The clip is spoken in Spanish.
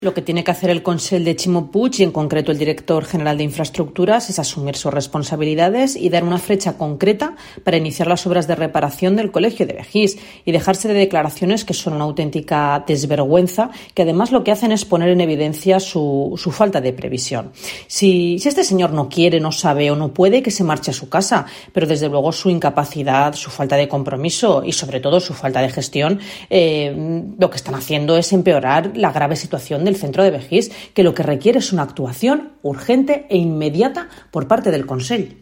Lo que tiene que hacer el Consell de Ximo Puig y en concreto el director general de Infraestructuras es asumir sus responsabilidades y dar una fecha concreta para iniciar las obras de reparación del colegio de Begís y dejarse de declaraciones que son una auténtica desvergüenza, que además lo que hacen es poner en evidencia su falta de previsión. Si este señor no quiere, no sabe o no puede, que se marche a su casa, pero desde luego su incapacidad, su falta de compromiso y sobre todo su falta de gestión, lo que están haciendo es empeorar la grave situación del centro de Begís, que lo que requiere es una actuación urgente e inmediata por parte del Consell.